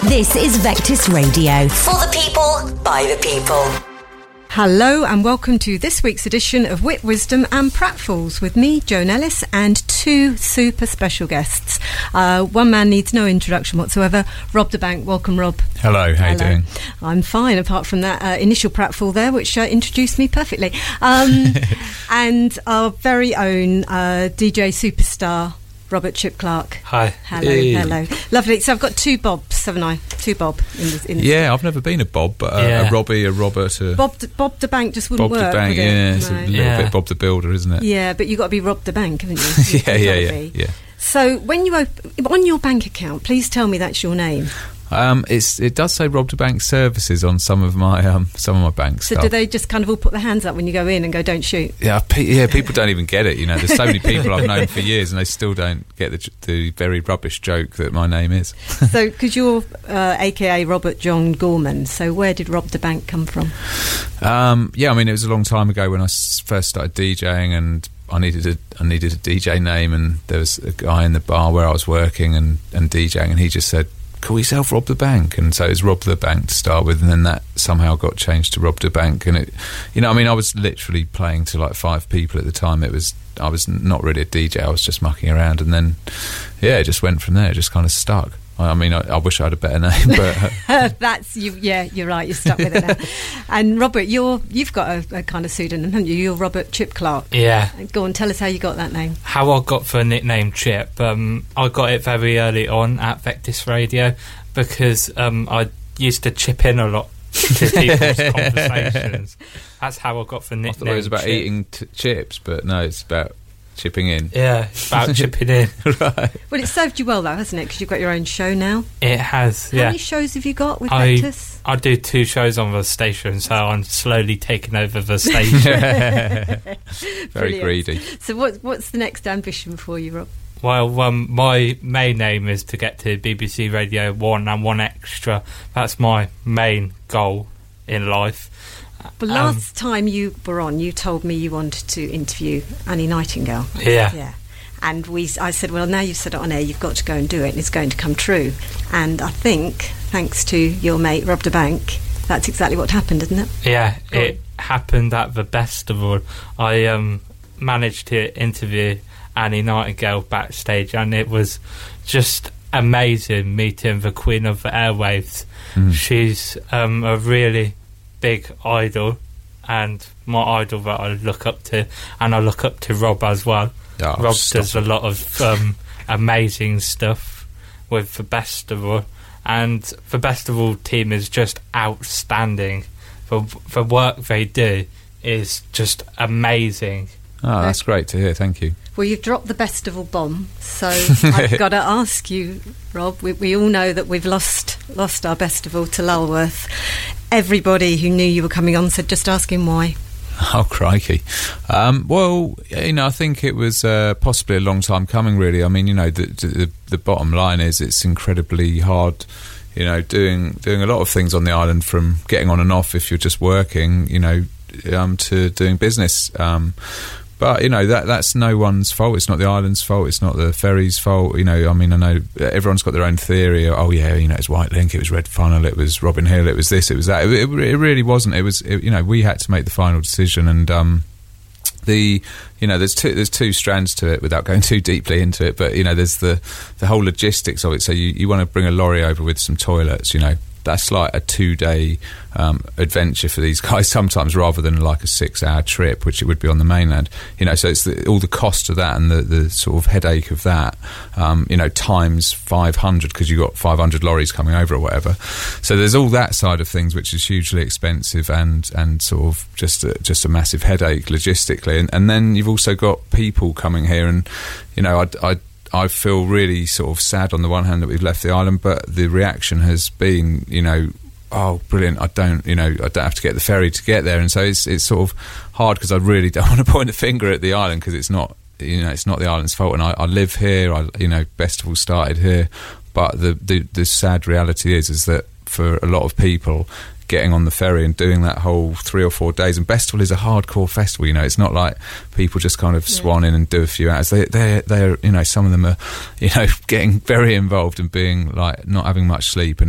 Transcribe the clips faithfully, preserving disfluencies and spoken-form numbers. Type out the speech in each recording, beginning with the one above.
This is Vectis Radio. For the people, by the people. Hello and welcome to this week's edition of Wit, Wisdom and Pratfalls with me, Joan Ellis, and two super special guests. Uh, one man needs no introduction whatsoever, Rob da Bank. Welcome, Rob. Hello, how Hello. you doing? I'm fine, apart from that uh, initial pratfall there, which uh, introduced me perfectly. Um, and our very own uh, D J superstar, Robert Chip Clark. Hi. Hello, hey. hello. Lovely. So I've got two Bobs, haven't I? Two Bob. In this, in this Yeah, I've never been a Bob, but uh, Yeah. a Robbie, a Robert, a Bob, Bob da Bank just wouldn't Bob work. the Bank. would it? Yeah, it's No. a little Yeah. bit Bob the Builder, isn't it? Yeah, but you've got to be Rob da Bank, haven't you? yeah, You've yeah, gotta yeah, be. yeah. So when you op- on your bank account, please tell me that's your name. Um, it's it does say Rob da Bank Services on some of my um some of my bank So stuff. do they just kind of all put their hands up when you go in and go, don't shoot? Yeah, pe- yeah. People don't even get it. You know, there's so many people I've known for years, and they still don't get the, the very rubbish joke that my name is. So, because you're uh, A K A Robert John Gorman, so where did Rob da Bank come from? Um, yeah, I mean, it was a long time ago when I s- first started DJing, and I needed a I needed a D J name, and there was a guy in the bar where I was working and, and DJing, and he just said, call yourself Rob da Bank. And so it was Rob da Bank to start with, and then that somehow got changed to Rob da Bank. And it, you know, I mean, I was literally playing to like five people at the time. It was I was not really a D J, I was just mucking around, and then yeah, it just went from there. It just kind of stuck. I mean, I, I wish I had a better name, but Uh, that's you. Yeah, you're right. You're stuck with it now. And Robert, you're you've got a, a kind of pseudonym, haven't you? You're Robert Chip Clark. Yeah. Go on, tell us how you got that name. How I got for a nickname Chip, um, I got it very early on at Vectis Radio because um, I used to chip in a lot to people's conversations. That's how I got for nickname I thought it was about Chip. eating t- chips, but no, it's about chipping in. Yeah, it's about chipping in. Right. Well, it's served you well though, hasn't it? Because you've got your own show now. It has, How yeah. many shows have you got with I, Vectis? I do two shows on the station, so I'm slowly taking over the station. Very Brilliant. greedy. So what, what's the next ambition for you, Rob? Well, um, my main aim is to get to B B C Radio one and one extra. That's my main goal in life. But Um, last time you were on, you told me you wanted to interview Annie Nightingale. Yeah. Yeah. And we, I said, well, now you've said it on air, you've got to go and do it, and it's going to come true. And I think, thanks to your mate Rob da Bank, that's exactly what happened, isn't it? Yeah, Go it on. happened at the festival. I um, managed to interview Annie Nightingale backstage, and it was just amazing meeting the Queen of the Airwaves. Mm. She's um, a really big idol, and my idol that I look up to, and I look up to Rob as well. Oh, Rob stop does a lot of um, amazing stuff with the Bestival, and the Bestival team is just outstanding. The, the work they do is just amazing. Oh, that's great to hear. Thank you. Well, you've dropped the Bestival bomb, so I've got to ask you, Rob, we, we all know that we've lost lost our Bestival to Lulworth. Everybody who knew you were coming on said, just ask him why. Oh, crikey. Um, well, you know, I think it was uh, possibly a long time coming, really. I mean, you know, the, the, the bottom line is it's incredibly hard, you know, doing doing a lot of things on the island, from getting on and off if you're just working, you know, um, to doing business. Um, but, you know, that that's no one's fault. It's not the island's fault. It's not the ferry's fault. You know, I mean, I know everyone's got their own theory. Oh, yeah, you know, it's White Link, it was Red Funnel, it was Robin Hill, it was this, it was that. It, it, it really wasn't. It was, it, you know, we had to make the final decision, and um, the, you know, there's two there's two strands to it without going too deeply into it. But, you know, there's the, the whole logistics of it. So you, you want to bring a lorry over with some toilets, you know. That's like a two-day um, adventure for these guys sometimes, rather than like a six-hour trip, which it would be on the mainland. You know, so it's the, all the cost of that, and the, the sort of headache of that, um, you know, times five hundred, because you've got five hundred lorries coming over or whatever. So there's all that side of things, which is hugely expensive and, and sort of just a, just a massive headache logistically. And, and then you've also got people coming here, and, you know, I... I I feel really sort of sad on the one hand that we've left the island, but the reaction has been, you know, oh, brilliant, I don't, you know, I don't have to get the ferry to get there. And so it's it's sort of hard, because I really don't want to point a finger at the island, because it's not, you know, it's not the island's fault. And I, I live here, I, you know, Bestival started here, but the, the, the sad reality is, is that for a lot of people, getting on the ferry and doing that whole three or four days, and Bestival is a hardcore festival, you know, it's not like people just kind of yeah. swan in and do a few hours. They, they're, they're, you know, some of them are, you know, getting very involved and being like, not having much sleep and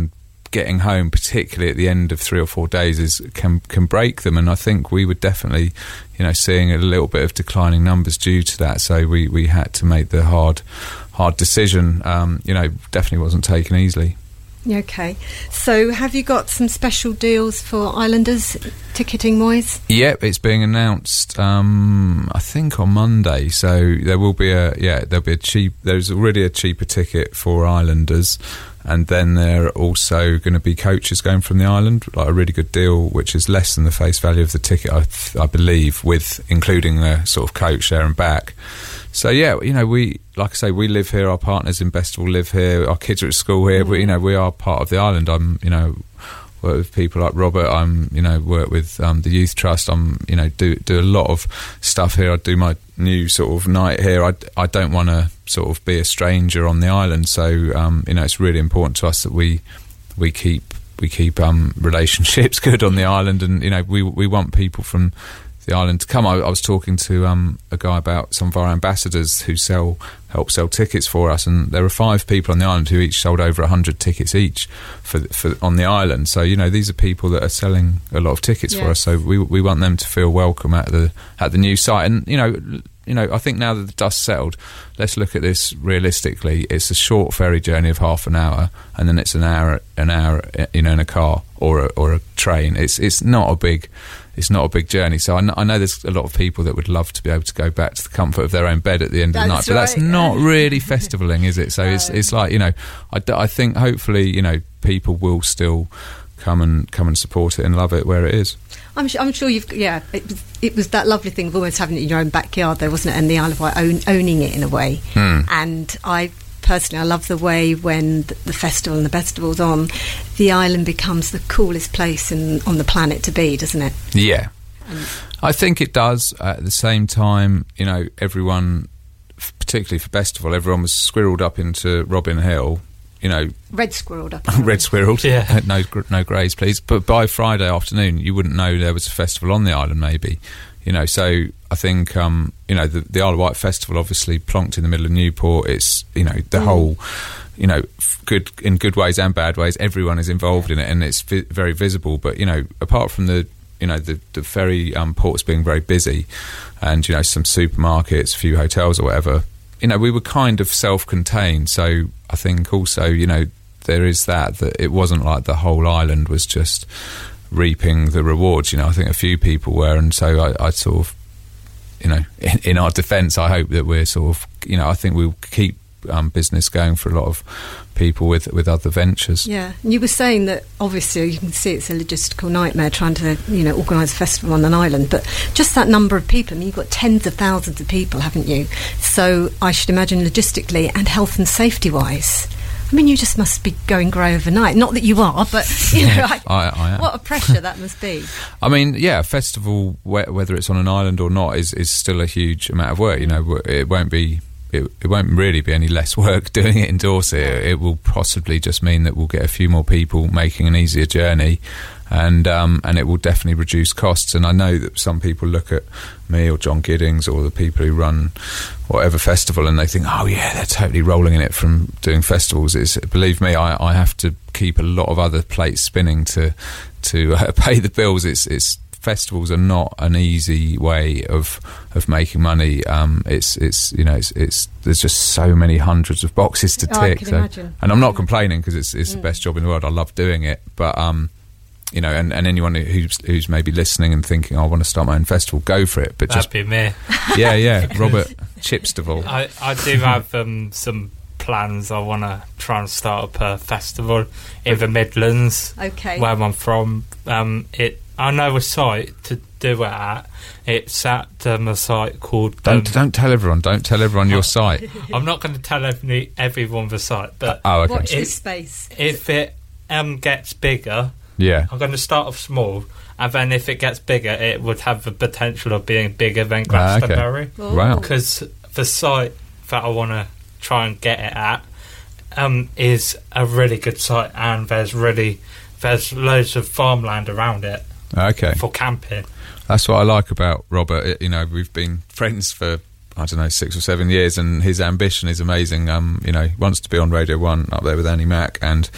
getting home, particularly at the end of three or four days, is can can break them. And I think we were definitely, you know, seeing a little bit of declining numbers due to that. So we, we had to make the hard hard decision. Um, you know, definitely wasn't taken easily. Okay, so have you got some special deals for Islanders, ticketing wise? Yep, it's being announced. Um, I think on Monday. So there will be a yeah, there'll be a cheap. There's already a cheaper ticket for Islanders, and then there are also going to be coaches going from the island, like a really good deal, which is less than the face value of the ticket, I, th- I believe, with including a sort of coach there and back. So yeah, you know, we like I say, we live here. Our partners in Bestival live here. Our kids are at school here. But you know, we are part of the island. I'm, you know, work with people like Robert. I'm, you know, work with um, the Youth Trust. I'm, you know, do do a lot of stuff here. I do my new sort of night here. I, I don't want to sort of be a stranger on the island. So um, you know, it's really important to us that we we keep we keep um, relationships good on the island, and you know, we we want people from the island to come. I, I was talking to um, a guy about some of our ambassadors who sell help sell tickets for us, and there are five people on the island who each sold over a hundred tickets each for for on the island. So you know, these are people that are selling a lot of tickets yes. for us. So we we want them to feel welcome at the at the new site. And you know, you know, I think now that the dust settled, let's look at this realistically. It's a short ferry journey of half an hour, and then it's an hour an hour you know in a car or a, or a train. It's it's not a big It's not a big journey, so I know, I know there's a lot of people that would love to be able to go back to the comfort of their own bed at the end of the night, but that's not really festivaling, is it? So it's it's like, you know, I, d- I think hopefully, you know, people will still come and come and support it and love it where it is. I'm, sh- I'm sure you've, yeah, it was, it was that lovely thing of almost having it in your own backyard there, wasn't it? And the Isle of Wight own, owning it in a way. Hmm. And I personally, I love the way when the, the festival and the festival's on, the island becomes the coolest place in, on the planet to be, doesn't it? Yeah. And I think it does. At the same time, you know, everyone, particularly for Festival, everyone was squirreled up into Robin Hill, you know. Red squirreled up. Red squirreled. Yeah. no, no greys, please. But by Friday afternoon, you wouldn't know there was a festival on the island, maybe. You know, so I think, um, you know, the, the Isle of Wight Festival, obviously plonked in the middle of Newport. It's, you know, the mm. whole, you know, good in good ways and bad ways, everyone is involved in it, and it's vi- very visible. But, you know, apart from the, you know, the, the ferry um, ports being very busy and, you know, some supermarkets, a few hotels or whatever, you know, we were kind of self-contained. So I think also, you know, there is that, that it wasn't like the whole island was just reaping the rewards. You know, I think a few people were, and so I, I sort of, you know, in, in our defence, I hope that we're sort of, you know, I think we'll keep um, business going for a lot of people with with other ventures. Yeah, and you were saying that obviously you can see it's a logistical nightmare trying to, you know, organise a festival on an island, but just that number of people, I mean, you've got tens of thousands of people, haven't you? So I should imagine logistically and health and safety wise, I mean, you just must be going grey overnight. Not that you are, but, you know, I, I, I am. What a pressure that must be. I mean, yeah, a festival, whether it's on an island or not, is, is still a huge amount of work. You know, it won't be, it, it won't really be any less work doing it in Dorset. It, it will possibly just mean that we'll get a few more people making an easier journey, and um, and it will definitely reduce costs. And I know that some people look at me or John Giddings or the people who run whatever festival and they think, oh yeah, they're totally rolling in it from doing festivals. It's, believe me, I, I have to keep a lot of other plates spinning to to uh, pay the bills. It's it's festivals are not an easy way of of making money. Um, it's it's you know it's, it's there's just so many hundreds of boxes to oh, I tick. can So, imagine. and I'm not complaining because it's it's mm. the best job in the world. I love doing it, but um. You know, and, and anyone who's who's maybe listening and thinking, oh, I want to start my own festival, go for it. But That'd just be me. Yeah, yeah, Robert Chipsterville. I, I do have um, some plans. I want to try and start up a festival in the Midlands, okay, where I'm from. Um, it I know a site to do it at. It's at um, a site called. Um, don't don't tell everyone. Don't tell everyone your site. I'm not going to tell every, everyone the site, but uh, oh, okay. Watch if, this space. If it um, gets bigger. Yeah. I'm going to start off small, and then if it gets bigger, it would have the potential of being bigger than Glastonbury. Ah, okay. Wow. Because the site that I want to try and get it at um, is a really good site, and there's really there's loads of farmland around it. Okay. For camping. That's what I like about Robert. It, you know, we've been friends for, I don't know, six or seven years, and his ambition is amazing. Um, you know, he wants to be on Radio One up there with Annie Mac, and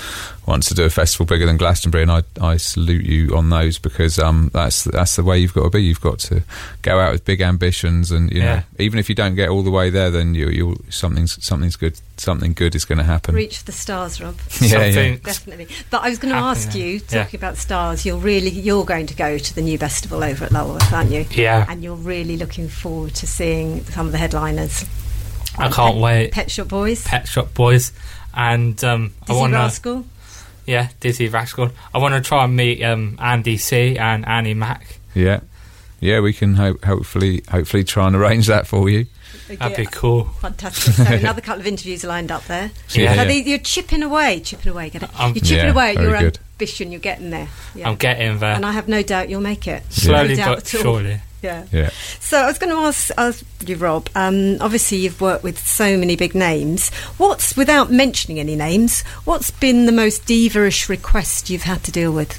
wants to do a festival bigger than Glastonbury, and I, I salute you on those, because um, that's that's the way you've got to be. You've got to go out with big ambitions, and you Yeah. know, even if you don't get all the way there, then you you something's something's good. Something good is going to happen. Reach the stars, Rob. Yeah, yeah. Something- Definitely. But I was going to Happening ask there. you, Yeah. talking about stars, you're really you're going to go to the new festival over at Lulworth, aren't you? Yeah. And you're really looking forward to seeing some of the headliners. I can't Pet, wait. Pet Shop Boys, Pet Shop Boys, and um, I Dizzy want to. Rascal. Yeah, Dizzy Rascal. I want to try and meet um, Andy C and Annie Mac. Yeah, yeah. We can ho- hopefully hopefully try and arrange that for you. That'd be cool. Fantastic. So another couple of interviews lined up there. Yeah. So Yeah. they, you're chipping away, chipping away. Get it? Um, You're chipping Yeah, away at very your good. ambition. You're getting there. Yeah. I'm getting there. and I have no doubt you'll make it. Slowly No doubt but at all. surely. Yeah. Yeah. So I was going to ask, ask you, Rob. Um, obviously, you've worked with so many big names. What's, without mentioning any names, what's been the most diva-ish request you've had to deal with?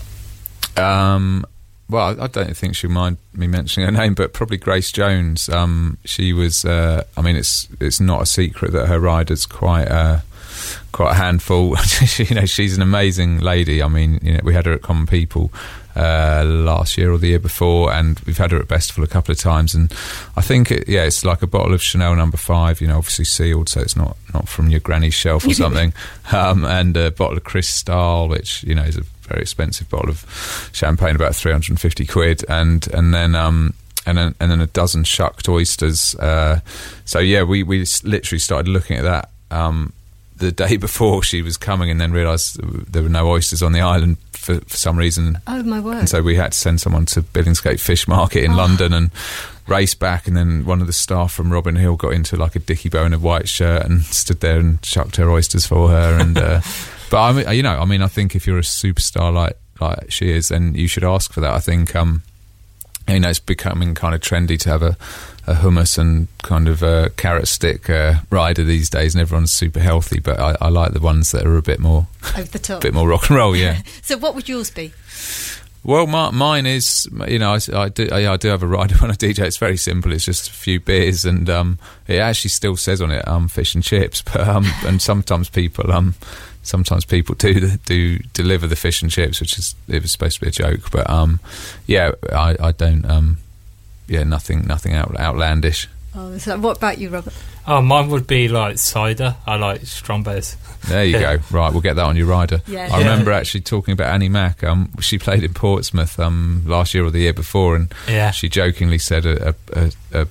Um, well, I don't think she'll mind me mentioning her name, but probably Grace Jones. Um, she was. Uh, I mean, it's it's not a secret that her rider's quite uh, quite a handful. You know, she's an amazing lady. I mean, you know, we had her at Common People uh, last year or the year before, and we've had her at Festival a couple of times. And I think, it, yeah, it's like a bottle of Chanel Number Five. You know, obviously sealed, so it's not not from your granny's shelf or something. um, and a bottle of Cristal, which you know is a very expensive bottle of champagne, about three hundred fifty quid, and and then um and then and then a dozen shucked oysters. Uh, so yeah, we we s- literally started looking at that um, the day before she was coming, and then realised there were no oysters on the island for, for some reason. Oh, my word. And so we had to send someone to Billingsgate Fish Market in Oh. London and race back, and then one of the staff from Robin Hill got into like a Dickie Bow in a white shirt and stood there and chucked her oysters for her. And uh, but I mean, you know, I mean, I think if you're a superstar like like she is, then you should ask for that. I think um, you know, it's becoming kind of trendy to have a, a hummus and kind of a carrot stick uh, rider these days, and everyone's super healthy. But I, I like the ones that are a bit more Over the top. bit more rock and roll. Yeah. So what would yours be? Well, my, mine is, you know, I, I do I, I do have a rider when I D J. It's very simple. It's just a few beers, and um, it actually still says on it um, fish and chips. But um, and sometimes people um, sometimes people do do deliver the fish and chips, which is it was supposed to be a joke. But um, yeah, I, I don't um, yeah nothing nothing out, outlandish. Oh, so what about you, Robert? Oh, mine would be like cider. I like Strombo's. There you Yeah. go. Right, we'll get that on your rider. Yeah. I Yeah. remember actually talking about Annie Mac. Um, she played in Portsmouth um, last year or the year before, and Yeah. she jokingly said a, a, a,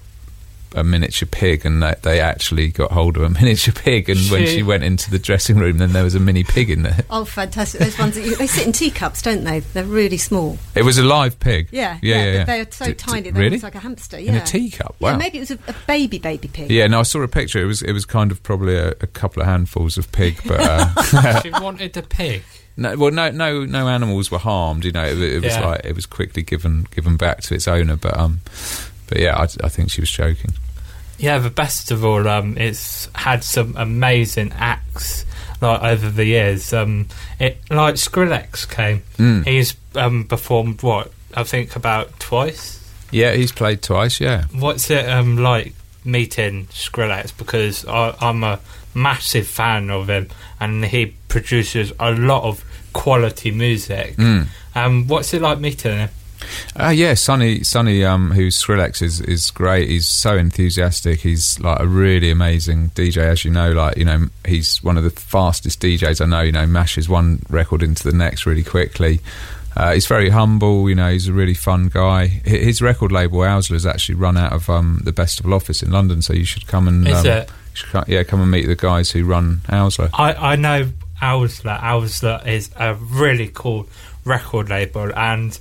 a miniature pig, and they, they actually got hold of a miniature pig. And when She- she went into the dressing room, then there was a mini pig in there. Oh, fantastic. Those ones, that you, they sit in teacups, don't they? They're really small. It was a live pig. Yeah, yeah, yeah. yeah. They're so D- d- tiny, they're really? almost like a hamster. Yeah. In a teacup. Wow. Yeah, maybe it was a, a baby, baby pig. Yeah, no, I saw a picture. It was it was kind of probably a, a couple of handfuls of pig, but uh, She wanted a pig. no, well, no, no, no animals were harmed. You know, it, it was Yeah. like it was quickly given given back to its owner. But um, but yeah, I, I think she was joking. Yeah, the best of all, um, it's had some amazing acts like over the years. Um, it like Skrillex came. Mm. He's um, performed what I think about twice. Yeah, he's played twice. Yeah. What's it um, like meeting Skrillex? Because I, I'm a massive fan of him, and he produces a lot of quality music. Mm. Um, what's it like meeting him? Uh, yeah, Sonny, Sonny, um, who's Skrillex, is is great. He's so enthusiastic. He's like a really amazing D J, as you know. Like you know, he's one of the fastest D Js I know. You know, mashes one record into the next really quickly. Uh, he's very humble. You know, he's a really fun guy. H- His record label Owsler has actually run out of um, the Festival office in London, so you should come and Is um, it? you should co- yeah, come and meet the guys who run Owsler. I, I know Owsler. Owsler is a really cool record label, and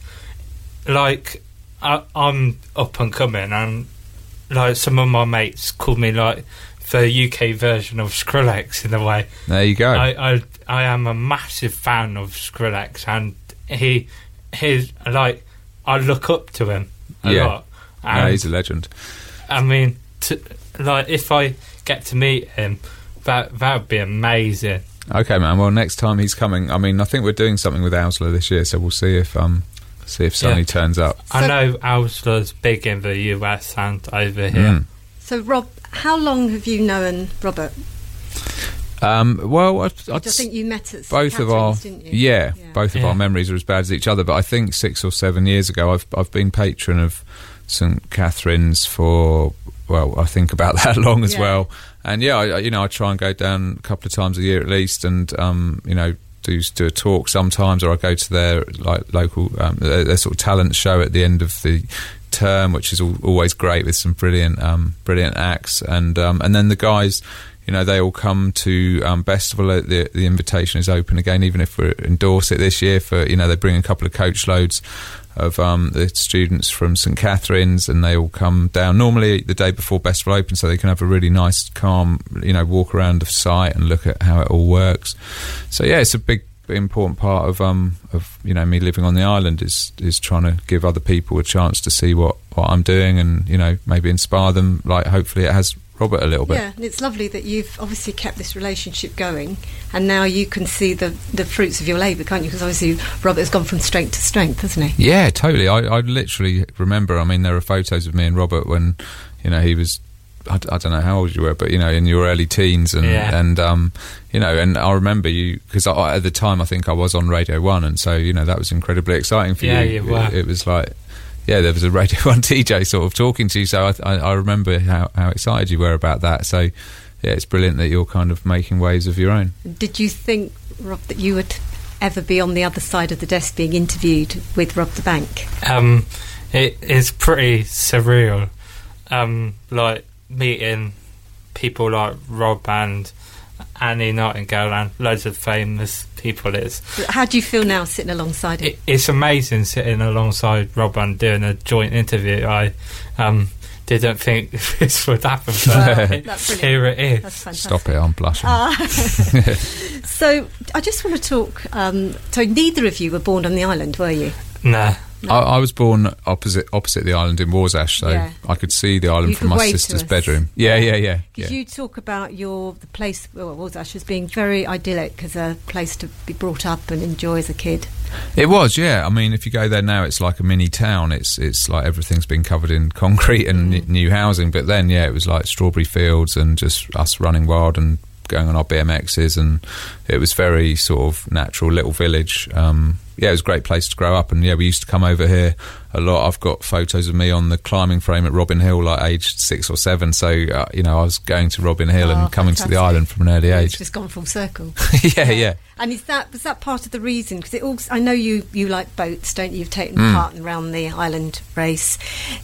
like I, I'm up and coming, and like some of my mates call me like the U K version of Skrillex in a way. There you go. I, I I am a massive fan of Skrillex, and he he's like I look up to him a Yeah. lot. no, And he's a legend. I mean, to, like if I get to meet him, that that would be amazing. Okay, man. Well, next time he's coming, I mean, I think we're doing something with Owsler this year, so we'll see if um see if Sonny Yeah. turns up. I So- know Owsler's big in the U S and over here. Mm. So, Rob, how long have you known Robert? Um, well, I, I just think you met at Saint both of our didn't you? Yeah, yeah. both of Yeah. our memories are as bad as each other. But I think six or seven years ago, I've I've been patron of Saint Catherine's for well, I think about that long as Yeah. well. And yeah, I, you know, I try and go down a couple of times a year at least, and um, you know. Do, do a talk sometimes, or I go to their like local um, their, their sort of talent show at the end of the term, which is al- always great with some brilliant um, brilliant acts, and um, and then the guys, you know, they all come to um, Bestival. The the invitation is open again, even if we endorse it this year. For you know, they bring a couple of coach loads of um, the students from Saint Catherine's, and they all come down normally the day before Bestival Open, so they can have a really nice, calm, you know, walk around the site and look at how it all works. So yeah, it's a big, important part of um of you know me living on the island is is trying to give other people a chance to see what what I'm doing, and you know maybe inspire them. Like hopefully it has Robert a little bit. Yeah, and it's lovely that you've obviously kept this relationship going, and now you can see the the fruits of your labour, can't you? Because obviously Robert's gone from strength to strength, hasn't he? Yeah, totally. I, I literally remember. I mean, there are photos of me and Robert when you know he was. I, I don't know how old you were, but you know, in your early teens, and Yeah. and um, you know, and I remember you because at the time I think I was on Radio One, and so you know that was incredibly exciting for Yeah, you. you were. It, it was like, yeah, there was a Radio One D J sort of talking to you, so I, I, I remember how, how excited you were about that. So yeah, it's brilliant that you're kind of making waves of your own. Did you think, Rob, that you would ever be on the other side of the desk being interviewed with Rob the Bank? Um, it is pretty surreal. Um, like meeting people like Rob and Annie Nightingale and loads of famous people. Is How do you feel now sitting alongside him? it, it's amazing sitting alongside Rob and doing a joint interview. I um, didn't think this would happen, but Wow, it- that's brilliant. here it is. That's fantastic. Stop it! I'm blushing. Ah. So I just want to talk. Um, so neither of you were born on the island, were you? Nah. I, I was born opposite opposite the island in Warsash, so Yeah. I could see the island You from could my wave to sister's us. bedroom. Yeah, yeah, yeah. Because yeah. you talk about your the place, well, Warsash, as being very idyllic as a place to be brought up and enjoy as a kid. It was, yeah. I mean, if you go there now, it's like a mini town. It's it's like everything's been covered in concrete and n- new housing. But then, yeah, it was like strawberry fields and just us running wild and going on our B M Xs, and it was very sort of natural little village. Um, yeah, it was a great place to grow up, and yeah, we used to come over here a lot. I've got photos of me on the climbing frame at Robin Hill, like aged six or seven. So uh, you know, I was going to Robin Hill Oh, and coming to the fantastic. island from an early It's age. just gone full circle. yeah, yeah. And is that was that part of the reason? Because it all, I know you you like boats, don't you? You've taken Mm. part around the island race.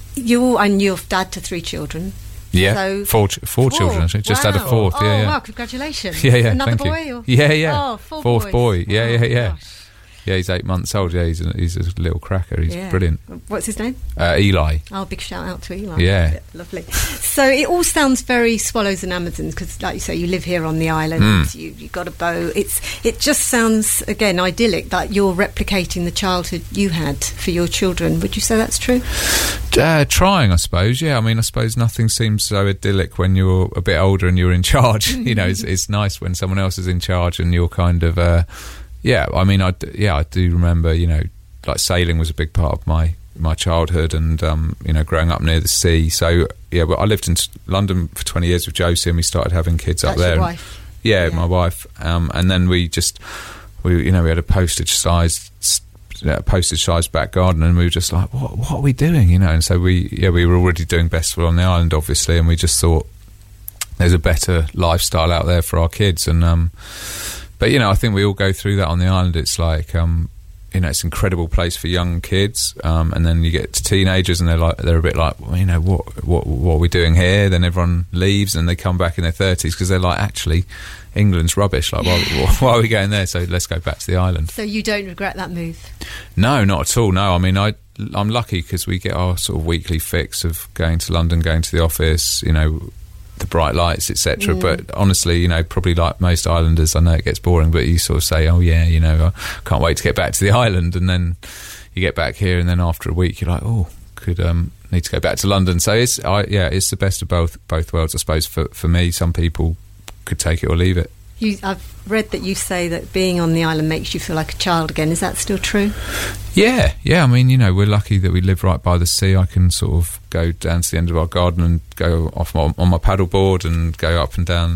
You and you're dad to three children. Yeah, So- four, ch- four children actually. Just had a Wow. fourth. Oh, yeah, yeah. wow! Congratulations. Yeah, yeah. Another thank boy? you. Or? Yeah, yeah. Oh, four Fourth boys. boy. Yeah, Oh, yeah, yeah. gosh. Yeah, he's eight months old. Yeah, he's a, he's a little cracker. He's Yeah. brilliant. What's his name? Uh, Eli. Oh, big shout out to Eli. Yeah. Lovely. So it all sounds very Swallows and Amazons because, like you say, you live here on the island. Mm. You you got a boat. It's it just sounds again idyllic. That you're replicating the childhood you had for your children. Would you say that's true? Uh, trying, I suppose. Yeah, I mean, I suppose nothing seems so idyllic when you're a bit older and you're in charge. you know, it's, it's nice when someone else is in charge and you're kind of. Uh, yeah, I mean, I d- yeah, I do remember. You know, like sailing was a big part of my. my childhood, and um, you know, growing up near the sea. So yeah, well, I lived in s- London for twenty years with Josie, and we started having kids up That's there. your And- wife. yeah, Yeah. my wife, um, and then we just we you know we had a postage sized uh, postage sized back garden, and we were just like, what what are we doing, you know? And so we yeah we were already doing Bestival on the island, obviously, and we just thought there's a better lifestyle out there for our kids, and um, but you know, I think we all go through that on the island. It's like um. You know, it's an incredible place for young kids, um, and then you get to teenagers, and they're like, they're a bit like, well, you know, what, what, what are we doing here? Then everyone leaves, and they come back in their thirties because they're like, actually, England's rubbish. Like, why, why are we going there? So let's go back to the island. So you don't regret that move? No, not at all. No, I mean, I, I'm lucky because we get our sort of weekly fix of going to London, going to the office. You know, the bright lights, et cetera. Mm. But honestly, you know, probably like most islanders, I know it gets boring, but you sort of say, oh yeah, you know, I can't wait to get back to the island, and then you get back here, and then after a week, you're like, oh, could um need to go back to London. So it's, I, yeah, it's the best of both both worlds, I suppose. For for me, some people could take it or leave it. You, I've read that you say that being on the island makes you feel like a child again. Is that still true? Yeah, yeah. I mean, you know, we're lucky that we live right by the sea. I can sort of go down to the end of our garden and go off my, on my paddleboard and go up and down,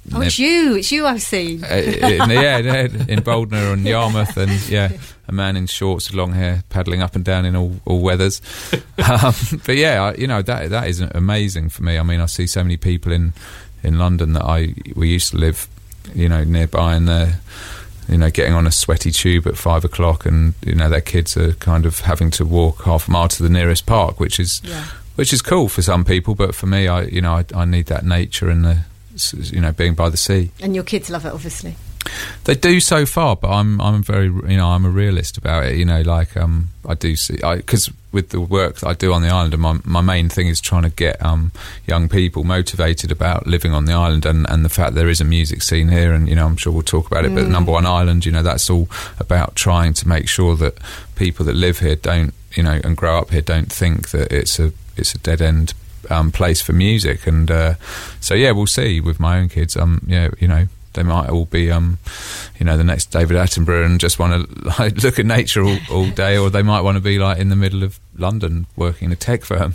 Oh, it's you. It's you I've seen. Uh, in, yeah, in Boldner and Yarmouth, and yeah, a man in shorts with long hair paddling up and down in all, all weathers. Um, but yeah, I, you know, that that is amazing for me. I mean, I see so many people in, in London that I we used to live, you know, nearby, and they're, you know, getting on a sweaty tube at five o'clock, and you know, their kids are kind of having to walk half a mile to the nearest park, which is yeah. which is cool for some people, but for me, I you know, I, I need that nature and the, you know, being by the sea. And your kids love it, obviously. They do so far, but I'm I'm very you know I'm a realist about it. You know, like um I do see because with the work that I do on the island, and my my main thing is trying to get um young people motivated about living on the island, and, and the fact there is a music scene here, and you know I'm sure we'll talk about it. Mm. But Number One Island, you know, that's all about trying to make sure that people that live here don't you know and grow up here don't think that it's a it's a dead end um, place for music. And uh, so yeah, we'll see with my own kids. Um, yeah, you know. They might all be, um, you know, the next David Attenborough and just want to like, look at nature all, all day, or they might want to be like in the middle of London working in a tech firm.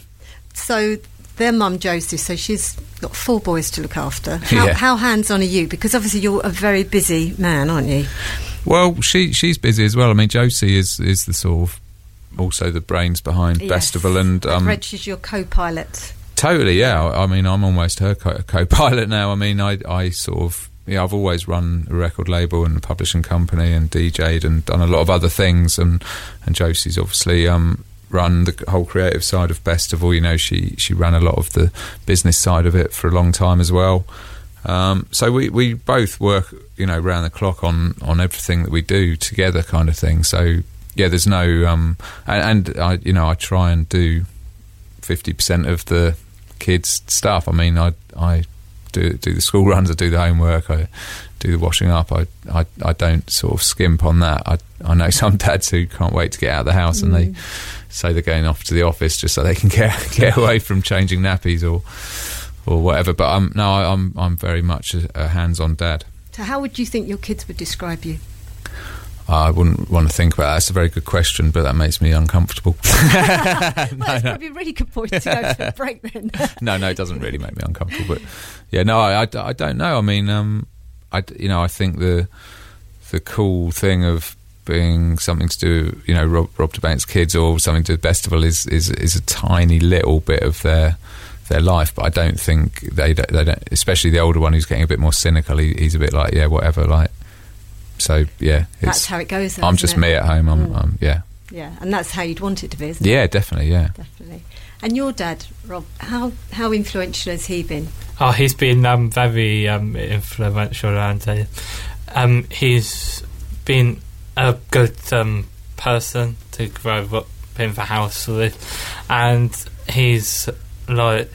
So their mum Josie, so she's got four boys to look after. How, yeah. how hands-on are you? Because obviously you're a very busy man, aren't you? Well, she she's busy as well. I mean, Josie is, is the sort of also the brains behind Yes. Festival, and um, Reg is your co-pilot. Totally, yeah. I, I mean, I'm almost her co- co-pilot now. I mean, I I sort of. Yeah, I've always run a record label and a publishing company and D J'd and done a lot of other things, and, and Josie's obviously um, run the whole creative side of Festival. You know, she, she ran a lot of the business side of it for a long time as well. Um, so we, we both work, you know, round the clock on, on everything that we do together, kind of thing. So yeah, there's no um, and, and I you know I try and do fifty percent of the kids' stuff. I mean, I I. Do, do the school runs, I do the homework, I do the washing up. I, I, I don't sort of skimp on that. I, I know some dads who can't wait to get out of the house, and mm. they say they're going off to the office just so they can get get away from changing nappies or or whatever. But um, no, I, I'm I'm very much a, a hands-on dad. So how would you think your kids would describe you? I wouldn't want to think about that. That's a very good question, but that makes me uncomfortable. Well, that's no, probably no. a really good point to go to a break then. no, no, it doesn't really make me uncomfortable. But yeah, no, I, I, I don't know. I mean, um, I, you know, I think the the cool thing of being something to do, you know, Rob, Rob da Bank's kids or something to do with Festival is, is is a tiny little bit of their their life. But I don't think they they don't, especially the older one who's getting a bit more cynical. He, he's a bit like, yeah, whatever, like. So yeah, that's how it goes. Though, I'm just it? me at home. I'm, mm. I'm yeah. Yeah, and that's how you'd want it to be, isn't it? Yeah, definitely. Yeah, definitely. And your dad, Rob, how how influential has he been? Oh, he's been um, very um, influential around here. Um, he's been a good um, person to grow up in the house with, and he's like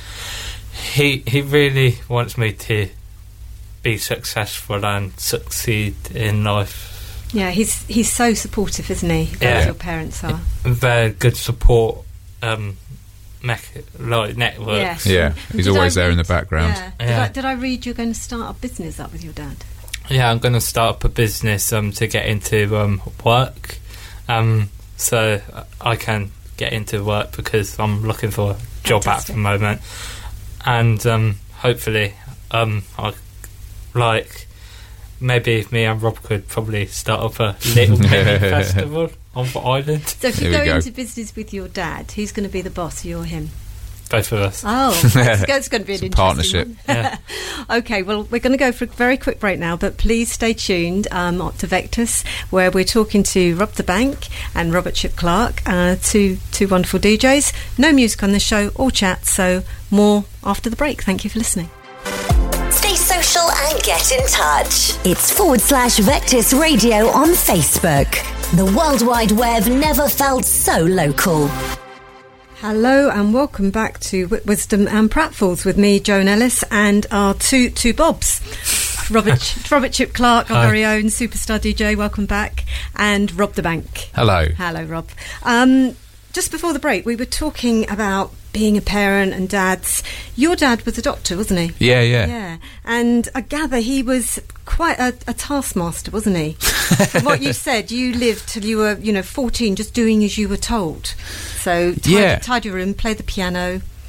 he he really wants me to be successful and succeed in life. Yeah, he's he's so supportive, isn't he? As yeah. your parents are. Very good support, um, mech- like networks. Yes. Yeah, he's Did always I there read, in the background. Yeah. Yeah. Did, I, did I read you're going to start a business up with your dad? Yeah, I'm going to start up a business um, to get into um, work, um, so I can get into work because I'm looking for a job Fantastic. at the moment, and um, hopefully, um, I like maybe me and Rob could probably start up a little mini festival on the island. So if you Here go, we go into business with your dad, who's going to be the boss? You or him? Both of us. Oh, that's, that's going to be an It's a interesting partnership. one. Yeah. Okay, well, we're going to go for a very quick break now, but please stay tuned um, to Vectus, where we're talking to Rob da Bank and Robert Chip Clark, uh, two, two wonderful D Js. No music on the show, all chat, so more after the break. Thank you for listening. Stay social and get in touch. It's forward slash Vectus Radio on Facebook. The World Wide Web never felt so local. Hello and welcome back to Wit Wisdom and Pratfalls with me, Joan Ellis, and our two two Bobs. Robert Robert Chip Clark, our Hi. very own superstar D J, welcome back, and Rob da Bank. Hello. Hello, Rob. Um, just before the break, we were talking about being a parent and dads. Your dad was a doctor, wasn't he? Yeah, yeah. Yeah. And I gather he was quite a, a taskmaster, wasn't he? From what you said, you lived till you were, you know, fourteen, just doing as you were told. So tidy, Yeah. tidy your room, play the piano.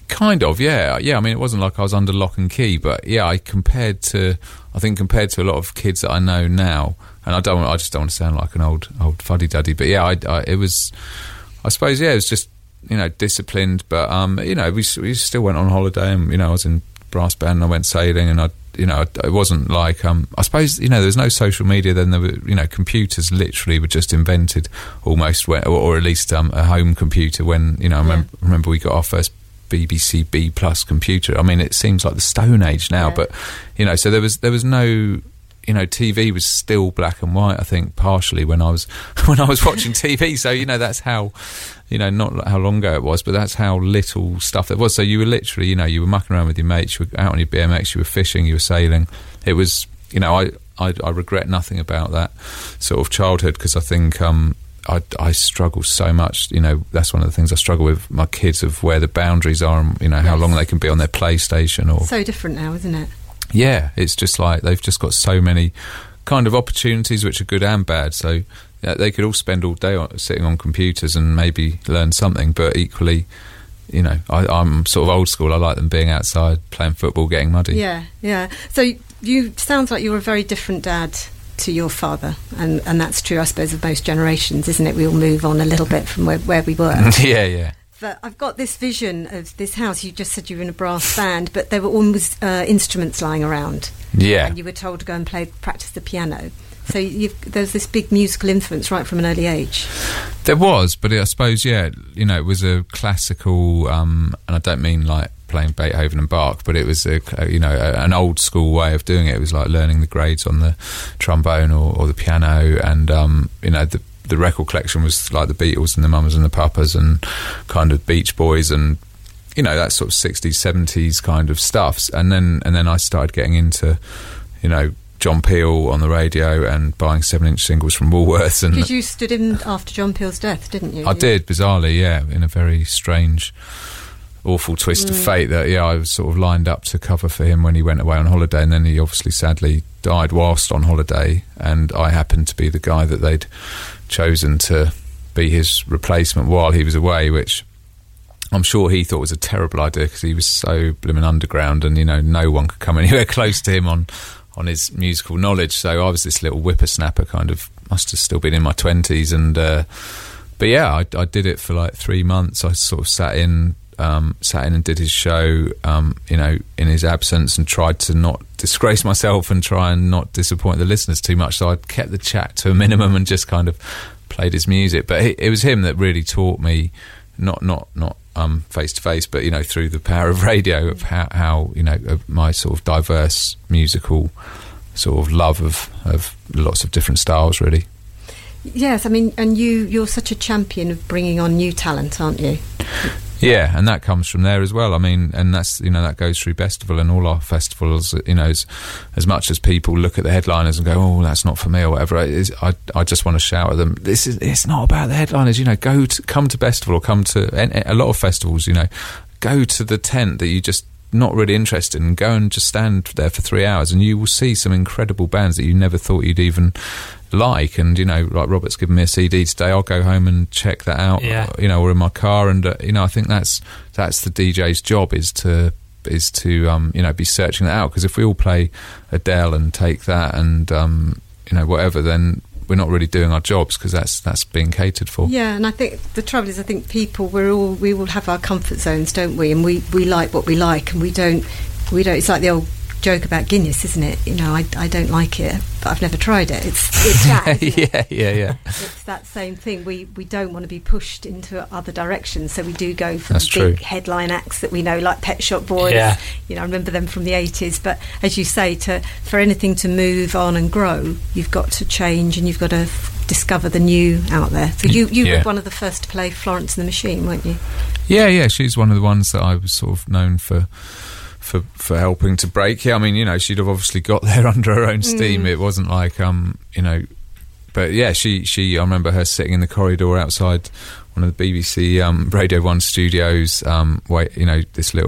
Kind of, yeah, yeah. I mean, it wasn't like I was under lock and key, but yeah, I compared to, I think compared to a lot of kids that I know now, and I don't, I just don't want to sound like an old old fuddy duddy, but yeah, I, I, it was, I suppose, yeah, it was just, you know, disciplined, but um, you know, we we still went on holiday, and you know, I was in brass band, and I went sailing, and I, you know, it wasn't like um, I suppose, you know, there was no social media then. There were, you know, computers literally were just invented almost, when, or, or at least um, a home computer when, you know, I remember, yeah. remember we got our first B B C B plus computer. I mean, it seems like the Stone Age now, yeah. but you know, so there was there was no, you know, T V was still black and white. I think partially when I was when I was watching T V. So you know, that's how, you know, not how long ago it was, but that's how little stuff there was. So you were literally, you know, you were mucking around with your mates, you were out on your B M X, you were fishing, you were sailing. It was, you know, I I, I regret nothing about that sort of childhood, because I think. Um, I, I struggle so much, you know, that's one of the things I struggle with my kids, of where the boundaries are and, you know, how yes. long they can be on their PlayStation. Or so different now, isn't it? Yeah, it's just like they've just got so many kind of opportunities which are good and bad. So yeah, they could all spend all day on, sitting on computers and maybe learn something, but equally, you know, I, I'm sort of old school. I like them being outside, playing football, getting muddy. Yeah, yeah. So you sounds like you were a very different dad to your father, and and that's true, I suppose, of most generations, isn't it? We all move on a little bit from where, where we were. yeah, yeah. But I've got this vision of this house. You just said you were in a brass band, but there were always uh, instruments lying around. Yeah. And you were told to go and play, practice the piano. So you've, there's this big musical influence right from an early age. There was, but I suppose, yeah, you know, it was a classical, um, and I don't mean like playing Beethoven and Bach, but it was a, a, you know, a, an old school way of doing it. It was like learning the grades on the trombone or, or the piano, and um, you know, the the record collection was like the Beatles and the Mamas and the Papas and kind of Beach Boys and, you know, that sort of sixties, seventies kind of stuff. And then and then I started getting into, you know, John Peel on the radio and buying seven-inch singles from Woolworths. And because you stood in after John Peel's death, didn't you? I did, bizarrely, yeah, in a very strange, awful twist mm. of fate that, yeah, I was sort of lined up to cover for him when he went away on holiday, and then he obviously sadly died whilst on holiday, and I happened to be the guy that they'd chosen to be his replacement while he was away, which I'm sure he thought was a terrible idea, because he was so blooming underground, and, you know, no one could come anywhere close to him on, on his musical knowledge. So I was this little whippersnapper, kind of, must have still been in my twenties, and uh, but yeah, I, I did it for like three months. I sort of sat in Um, sat in and did his show, um, you know, in his absence, and tried to not disgrace myself and try and not disappoint the listeners too much. So I kept the chat to a minimum and just kind of played his music. But it, it was him that really taught me, not not not um, face to face, but, you know, through the power of radio, of how, how you know, of my sort of diverse musical sort of love of, of lots of different styles, really. Yes, I mean, and you, you're such a champion of bringing on new talent, aren't you? Yeah, and that comes from there as well. I mean, and that's, you know, that goes through Bestival and all our festivals. You know, as, as much as people look at the headliners and go, "Oh, that's not for me," or whatever, it is, I I just want to shout at them. This is it's not about the headliners. You know, go to come to Bestival or come to a lot of festivals. You know, go to the tent that you just not really interested in. Go and just stand there for three hours, and you will see some incredible bands that you never thought you'd even like. And, you know, like Robert's given me a C D today, I'll go home and check that out, yeah. you know, or in my car. And uh, you know, I think that's that's the D J's job, is to is to um you know, be searching that out, because if we all play Adele and take that and um you know, whatever, then we're not really doing our jobs, because that's that's being catered for. Yeah, and I think the trouble is, I think people, we're all we all have our comfort zones, don't we? And we we like what we like, and we don't we don't it's like the old joke about Guinness, isn't it? You know, I, I don't like it, but I've never tried it. It's it's that, isn't it? yeah, yeah, yeah. It's that same thing. We we don't want to be pushed into other directions, so we do go for That's the true. big headline acts that we know, like Pet Shop Boys. Yeah. You know, I remember them from the eighties. But as you say, to for anything to move on and grow, you've got to change, and you've got to f- discover the new out there. So you you yeah. were one of the first to play Florence and the Machine, weren't you? Yeah, yeah. She's one of the ones that I was sort of known for. For, for helping to break. Yeah, I mean, you know, she'd have obviously got there under her own steam. Mm. It wasn't like, um, you know, but yeah, she, she, I remember her sitting in the corridor outside one of the B B C um, Radio one studios, um, wait, you know, this little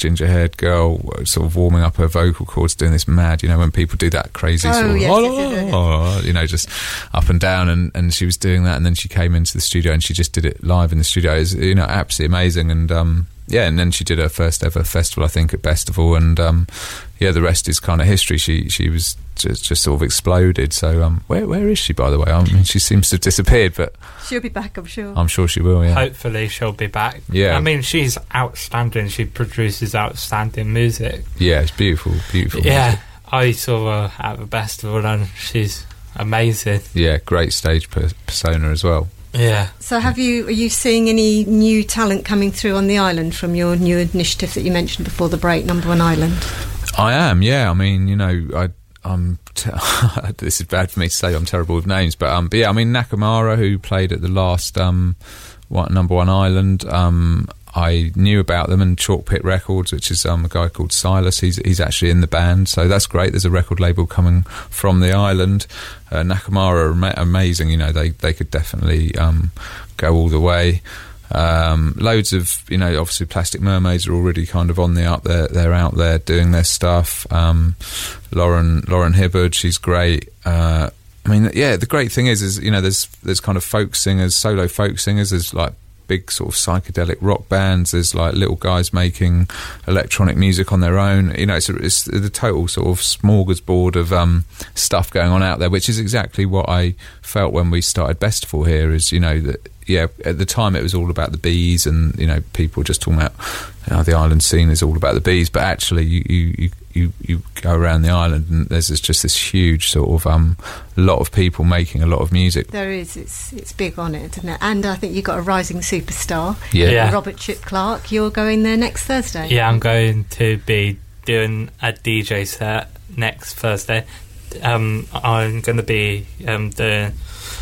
ginger-haired girl sort of warming up her vocal cords, doing this mad, you know, when people do that crazy oh, sort of, yes, oh, yes, yes, yes. oh, you know, just up and down, and, and she was doing that, and then she came into the studio and she just did it live in the studio. It was, you know, absolutely amazing. And um, yeah, and then she did her first ever festival, I think, at Bestival, and um, yeah, the rest is kind of history. She she was just, just sort of exploded. So um, where where is she, by the way? I mean, she seems to have disappeared, but she'll be back, I'm sure. I'm sure she will. Yeah, hopefully she'll be back. Yeah, I mean, she's outstanding. She produces outstanding music. Yeah, it's beautiful, beautiful. Yeah, music. I saw her at the Bestival, and she's amazing. Yeah, great stage per- persona as well. Yeah. So have you, are you seeing any new talent coming through on the island from your new initiative that you mentioned before the break, Number One Island? I am, yeah. I mean, you know, I, I'm. Te- this is bad for me to say. I'm terrible with names, but um, but yeah. I mean, Nakamura, who played at the last um, what, Number One Island. Um, I knew about them, and Chalk Pit Records, which is um, a guy called Silas. He's he's actually in the band, so that's great. There's a record label coming from the island. Uh, Nakamura are ama- amazing. You know, they they could definitely um, go all the way. Um, loads of, you know, obviously Plastic Mermaids are already kind of on the up there. They're out there doing their stuff. Um, Lauren Lauren Hibbard, she's great. Uh, I mean, yeah, the great thing is, is you know, there's there's kind of folk singers, solo folk singers. There's like big sort of psychedelic rock bands. There's like little guys making electronic music on their own. You know, it's, a, it's the total sort of smorgasbord of um, stuff going on out there, which is exactly what I felt when we started Bestival here. Is, you know, that yeah, at the time it was all about the bees, and you know, people just talking about, you know, the island scene is all about the bees, but actually you you, you You, you go around the island and there's this, just this huge sort of um, lot of people making a lot of music. There is, it's it's big on it, isn't it? And I think you've got a rising superstar, yeah. Yeah. Robert Chip Clark. You're going there next Thursday. Yeah, I'm going to be doing a D J set next Thursday. Um, I'm going to be um, doing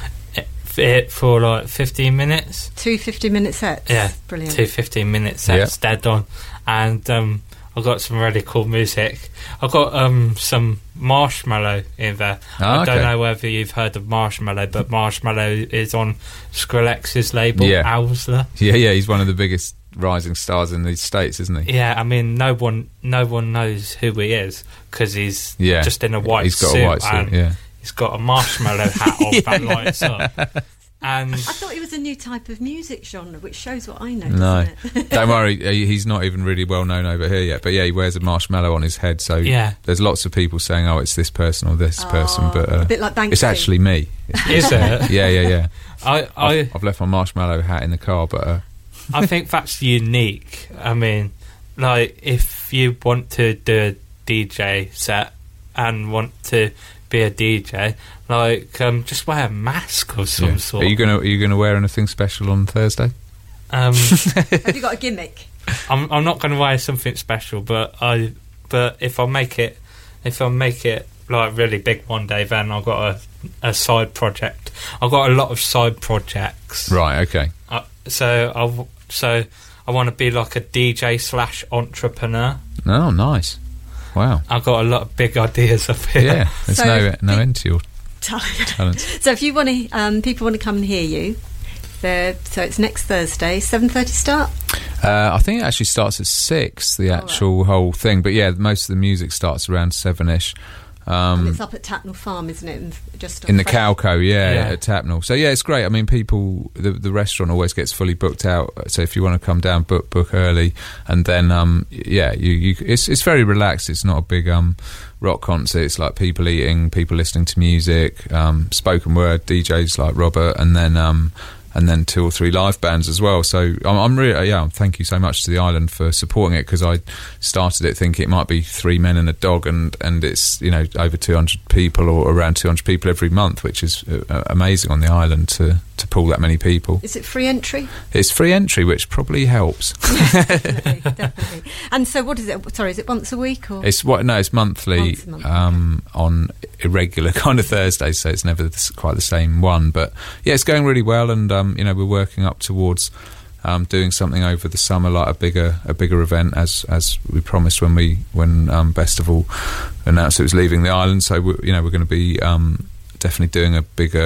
it for like fifteen minutes. Two fifty-minute sets. Yeah, brilliant. Two fifteen-minute sets, yeah. Dead on, and um, I've got some really cool music. I've got um, some Marshmallow in there. Oh, I don't okay. know whether you've heard of Marshmallow, but Marshmallow is on Skrillex's label, yeah. Owsler. Yeah, yeah, he's one of the biggest rising stars in the States, isn't he? Yeah, I mean, no one, no one knows who he is because he's yeah. just in a white he's got suit. a white suit, and yeah. He's got a marshmallow hat on yeah. that lights up. And I thought it was a new type of music genre, which shows what I know. No, doesn't it? don't worry, he's not even really well known over here yet. But yeah, he wears a marshmallow on his head, so yeah. there's lots of people saying, "Oh, it's this person or this oh, person," but uh, a bit like Banksy. It's actually me. Is it? Yeah, yeah, yeah. I, I, I've, I've left my marshmallow hat in the car, but uh, I think that's unique. I mean, like if you want to do a D J set and want to be a D J, like um, just wear a mask of some yeah. sort. Are you gonna Are you gonna wear anything special on Thursday? Um, Have you got a gimmick? I'm I'm not going to wear something special, but I but if I make it if I make it like really big one day, then I've got a a side project. I've got a lot of side projects. Right. Okay. Uh, so I so I want to be like a D J slash entrepreneur. Oh, nice. Wow. I've got a lot of big ideas up here. Yeah. There's So no no big- end to your talents. So if you want to, um, people want to come and hear you. There, so it's next Thursday, seven thirty start. Uh, I think it actually starts at six. The actual right. whole thing, but yeah, most of the music starts around seven-ish. Um, And it's up at Tapnell Farm, isn't it? And just in the fresh- Cowco, yeah, Yeah. at Tapnell. So yeah, it's great. I mean, people, the, the restaurant always gets fully booked out. So if you want to come down, book book early, and then um, yeah, you, you it's it's very relaxed. It's not a big um rock concert. It's like people eating, people listening to music, um, spoken word D Js like Robert, and then um. and then two or three live bands as well. So I'm, I'm really, yeah, thank you so much to the island for supporting it, because I started it thinking it might be three men and a dog, and, and it's, you know, over two hundred people or around two hundred people every month, which is uh, amazing on the island to, to pull that many people. Is it free entry? It's free entry, which probably helps. Yes, definitely, definitely. And so what is it? Sorry, is it once a week? Or? It's what? No, it's monthly, Once a month, um, on irregular kind of Thursdays, so it's never the, quite the same one. But yeah, it's going really well, and um, you know, we're working up towards um, doing something over the summer, like a bigger a bigger event, as as we promised when we when um, Bestival announced it was leaving the island. So we, you know, we're going to be um, definitely doing a bigger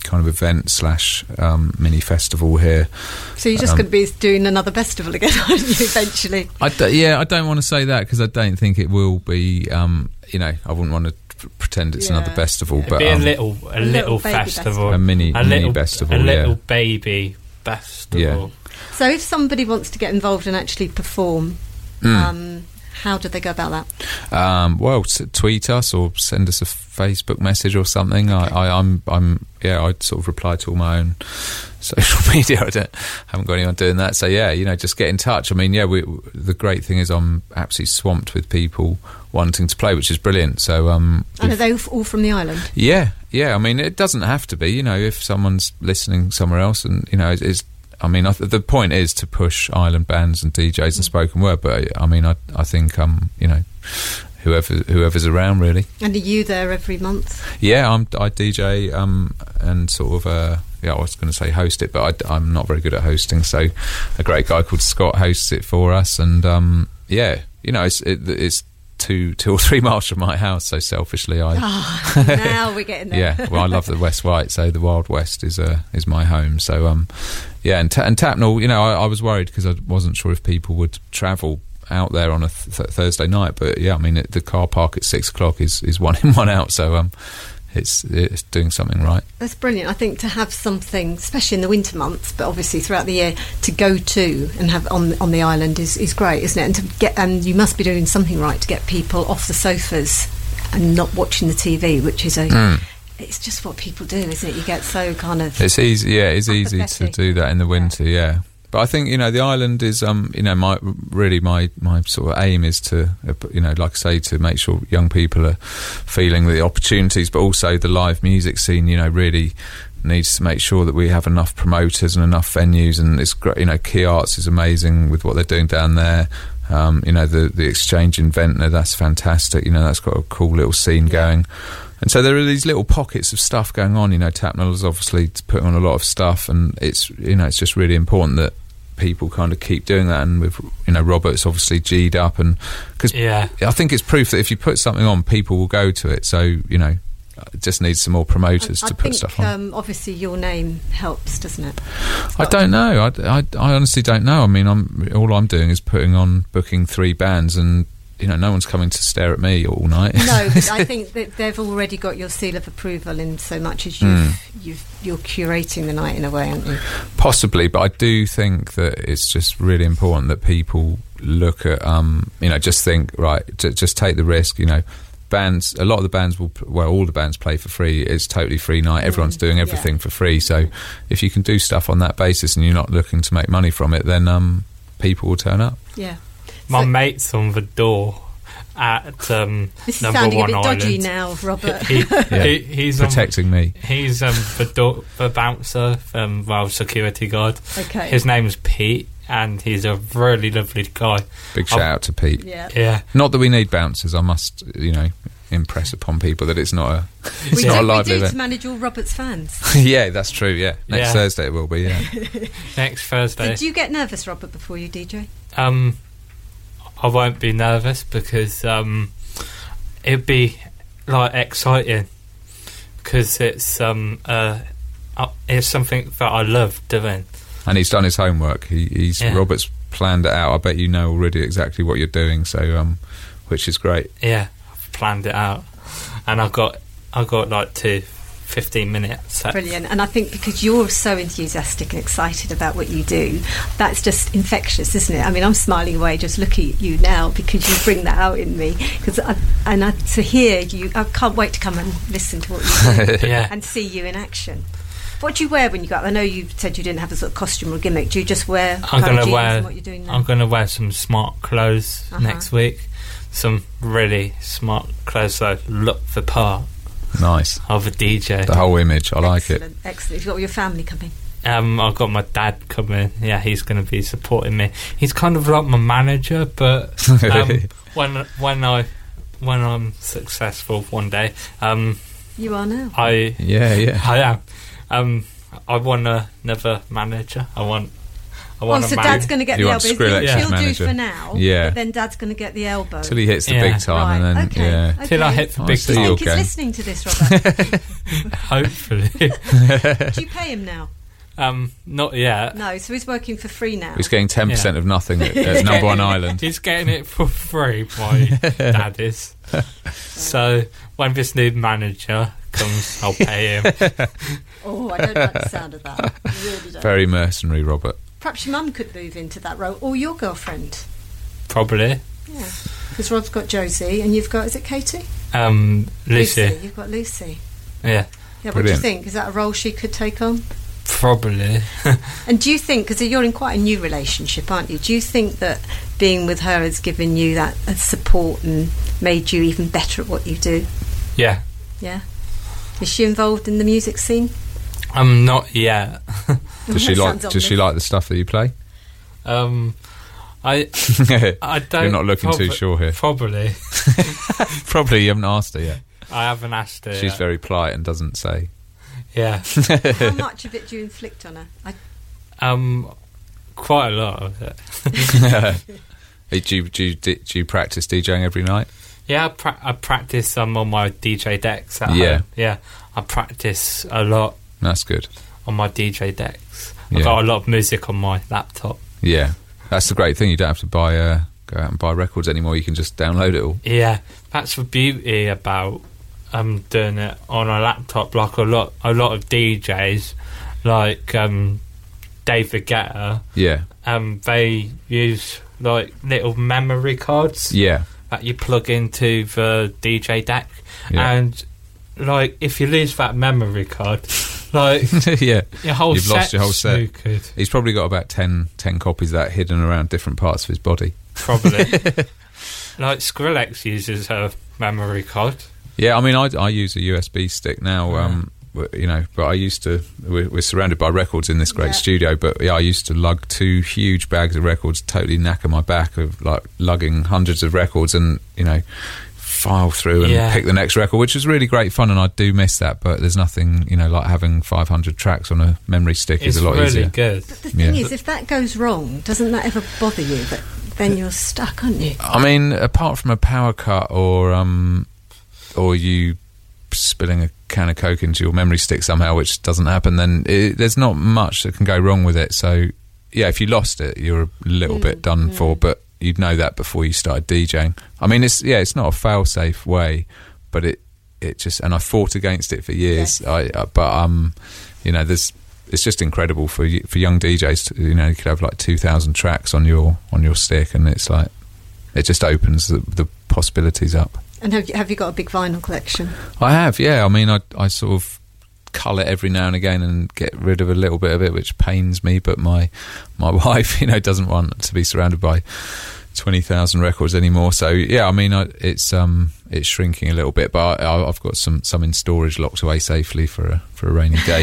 kind of event slash um, mini festival here. So you're just um, going to be doing another festival again, aren't you, eventually? I d- yeah, I don't want to say that because I don't think it will be. Um, you know, I wouldn't want to p- pretend it's Yeah. another festival, It'd but be a um, little, a, a little, little baby festival, festival. a mini a mini little festival, a little yeah. baby festival. Yeah. So if somebody wants to get involved and actually perform, Mm. um, how do they go about that? Um, well, s- tweet us or send us a Facebook message or something. I, I, I'm, I'm, yeah, I sort of reply to all my own social media. I don't, haven't got anyone doing that. So yeah, you know, just get in touch. I mean, yeah, we, the great thing is I'm absolutely swamped with people wanting to play, which is brilliant. So, um, And are if- they all from the island? yeah, yeah. I mean, it doesn't have to be. You know, if someone's listening somewhere else, and you know, it's. it's I mean, I th- the point is to push island bands and D Js and spoken word. But I mean, I, I think, um, you know, whoever whoever's around, really. And are you there every month? Yeah, I'm, I D J um, and sort of, uh, yeah, I was going to say host it, but I, I'm not very good at hosting. So a great guy called Scott hosts it for us, and um, yeah, you know, it's it, it's two two or three miles from my house. So selfishly, I. Oh, now we're getting there. Yeah, well, I love the West White, so the Wild West is uh, is my home. So, um, yeah, and, ta- and Tapnell, you know, I, I was worried because I wasn't sure if people would travel out there on a th- Thursday night, but yeah, I mean, it, the car park at six o'clock is, is one in, one out, so um, it's it's doing something right. That's brilliant. I think to have something, especially in the winter months, but obviously throughout the year, to go to and have on on the island is, is great, isn't it? And to get, and you must be doing something right to get people off the sofas and not watching the T V, which is a. Mm. It's just what people do, isn't it? You get so kind of. It's easy, yeah, it's easy to apathetic. do that in the winter, yeah. But I think, you know, the island is, um, you know, my really my, my sort of aim is to, uh, you know, like I say, to make sure young people are feeling the opportunities, but also the live music scene, you know, really needs to make sure that we have enough promoters and enough venues. And it's great, you know, Key Arts is amazing with what they're doing down there. Um, you know, the the Exchange in Ventnor, that's fantastic. You know, that's got a cool little scene going. And so there are these little pockets of stuff going on. You know, Tapnell is obviously putting on a lot of stuff, and it's, you know, it's just really important that people kind of keep doing that. And with, you know, Robert's obviously G'd up, and because Yeah. I think it's proof that if you put something on, people will go to it. So, you know, it just needs some more promoters I, I to put think, stuff on. Um, obviously, your name helps, doesn't it? I don't know. I, I, I honestly don't know. I mean, I'm all I'm doing is putting on, booking three bands, and you know, no one's coming to stare at me all night. No, but I think that they've already got your seal of approval in so much as you've, Mm. you've you're curating the night in a way, aren't you? Possibly, but I do think that it's just really important that people look at, um, you know, just think, right, j- just take the risk, you know. Bands, a lot of the bands will, well, all the bands play for free. It's totally free night. Everyone's doing everything yeah. for free. So if you can do stuff on that basis and you're not looking to make money from it, then um, people will turn up. Yeah. My So- mate's on the door at um, This is number sounding a one bit island. dodgy now, Robert. He, Yeah. he, he's on Protecting me. He's um, the, door, the bouncer, um, well, security guard. Okay. His name's Pete, and he's a really lovely guy. Big shout Oh. out to Pete. Yeah. Yeah. Not that we need bouncers. I must, you know, impress upon people that it's not a, it's We not a do, we lively do to event. manage all Robert's fans. Yeah, that's true. Yeah, next Yeah. Thursday it will be. Yeah. Next Thursday. Did you get nervous, Robert, before you D J? Um, I won't be nervous because um, it'd be like exciting because it's um uh, uh it's something that I love doing. And he's done his homework. He, he's Yeah. Robert's planned it out. I bet you know already exactly what you're doing. So, um, which is great. Yeah, I've planned it out, and I've got I've got like two fifteen minute sets. Brilliant. And I think because you're so enthusiastic and excited about what you do, that's just infectious, isn't it? I mean, I'm smiling away just looking at you now because you bring that out in me. Cause I, and I, to hear you, I can't wait to come and listen to what you do Yeah. and see you in action. What do you wear when you go up? I know you said you didn't have a sort of costume or gimmick. Do you just wear I'm pair of gonna jeans wear and what you're doing now? I'm gonna wear some smart clothes Uh-huh. next week. Some really smart clothes that look the part Nice. of a D J. The whole image. I like it. Excellent, excellent. You've got your family coming. Um, I've got my dad coming. Yeah, he's going to be supporting me. He's kind of like my manager, but um, when when I when I'm successful one day, um, You are now. I Yeah, yeah. I am. Um, I want another manager. I want I want Oh, to so manage. Dad's going to get You the want elbow. Skrillex He'll, as he'll do manager. for now. Yeah. But then Dad's going to get the elbow. Till he hits the Yeah. big time, Right, and then okay. yeah. Okay. Till I hit the I big see Do you you time. think he's okay. listening to this, Robert? Hopefully. Do you pay him now? um, not yet. No, so he's working for free now. He's getting ten percent Yeah. of nothing at, at Number One Island. He's getting it for free, my dad is. So when this new manager comes, I'll pay him. Oh, I don't like the sound of that. I really don't. Very mercenary, Robert. Perhaps your mum could move into that role, or your girlfriend. Probably. Yeah, because Rob's got Josie, and you've got, is it Katie? Um, Lucy. You've got Lucy. Yeah, Yeah, what do you Brilliant. think? Is that a role she could take on? probably. And do you think, because you're in quite a new relationship, aren't you? Do you think that being with her has given you that uh, support and made you even better at what you do? Yeah. Yeah. Is she involved in the music scene? I'm not yet. Does she That like? sounds Does she ominous. like the stuff that you play? Um, I I don't. You're not looking too prob- sure here. Probably. Probably you haven't asked her yet. I haven't asked her. She's yet. very polite and doesn't say. Yeah. How much of it do you inflict on her? I, Um, quite a lot of it. do, you, do, you, do you practice DJing every night? Yeah, I, pra- I practice um, on my D J decks at Yeah. home. Yeah, I practice a lot That's good. on my D J decks. Yeah. I've got a lot of music on my laptop. Yeah, that's the great thing. You don't have to buy uh, go out and buy records anymore. You can just download it all. Yeah, that's the beauty about um, doing it on a laptop. Like a lot, a lot of D Js, like um, David Guetta, Yeah, um, they use like little memory cards yeah, that you plug into the D J deck, Yeah. and like if you lose that memory card, like yeah. your whole You've lost set's your whole set. snookered. He's probably got about ten, ten copies of that hidden around different parts of his body. Probably. Like Skrillex uses a memory card. Yeah, I mean, I, I use a U S B stick now. Yeah. Um, w- you know, but I used to. We're, we're surrounded by records in this great Yeah. studio, but yeah, I used to lug two huge bags of records, totally knacker my back of like lugging hundreds of records, and you know, file through and Yeah. pick the next record, which was really great fun, and I do miss that. But there's nothing, you know, like having five hundred tracks on a memory stick It's is a lot really easier. good. the thing Yeah. is, if that goes wrong, doesn't that ever bother you? That then you're stuck, aren't you? I mean, apart from a power cut or um, or you spilling a can of Coke into your memory stick somehow, which doesn't happen, then it, there's not much that can go wrong with it. So, yeah, if you lost it, you're a little Mm, bit done mm. for, but you'd know that before you started DJing. I mean, it's yeah, it's not a fail-safe way, but it it just, and I fought against it for years. Yes. I, I but um, you know, there's. It's just incredible for y- for young D Js. To, you know, you could have like two thousand tracks on your on your stick, and it's like it just opens the, the possibilities up. And have you, have you got a big vinyl collection? I have, yeah. I mean, I I sort of cull it every now and again and get rid of a little bit of it, which pains me. But my my wife, you know, doesn't want to be surrounded by twenty thousand records anymore. So yeah, I mean, I, it's um it's shrinking a little bit, but I, I've got some some in storage locked away safely for a for a rainy day.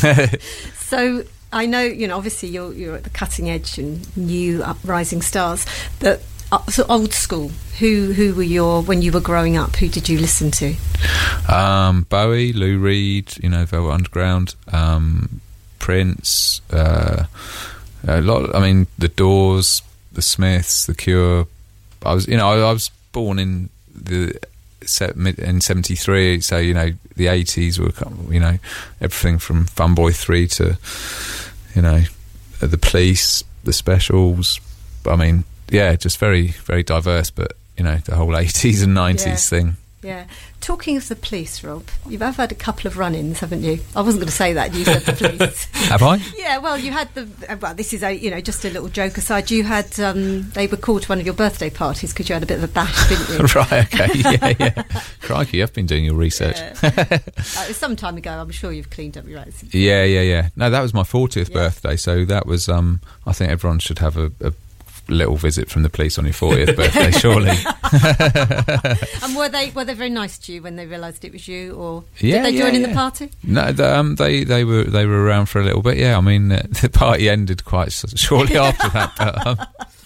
So I know, you know, obviously you're you're at the cutting edge and new uprising stars, but uh, so old school. Who who were your when you were growing up? Who did you listen to? Um, Bowie, Lou Reed, you know, Velvet Underground, um, Prince, uh, a lot. I mean, The Doors, The Smiths, The Cure. I was, you know, I, I was born in the set in seventy-three, so you know, the eighties were, you know, everything from Funboy Three to, you know, The Police, The Specials. I mean, yeah, just very, very diverse, but. You know, the whole eighties and nineties Yeah. thing. Yeah. Talking of the police, Rob, you've have had a couple of run-ins, haven't you? I wasn't going to say that. You said the police. Have I? Yeah. Well, you had the. uh, Well, this is a you know just a little joke aside. You had um, they were called to one of your birthday parties because you had a bit of a bash, didn't you? Right, okay, yeah, yeah. Crikey, you've been doing your research. Yeah. uh, it was some time ago. I'm sure you've cleaned up your acts. Yeah, yeah, yeah. No, that was my fortieth Yeah. birthday, so that was, um, I think everyone should have a, a little visit from the police on your fortieth birthday, surely. And were they were they very nice to you when they realised it was you, or Yeah, did they yeah, join in the yeah. party? No, the, um, they, they were they were around for a little bit, yeah. I mean, uh, the party ended quite s- shortly after that, but um,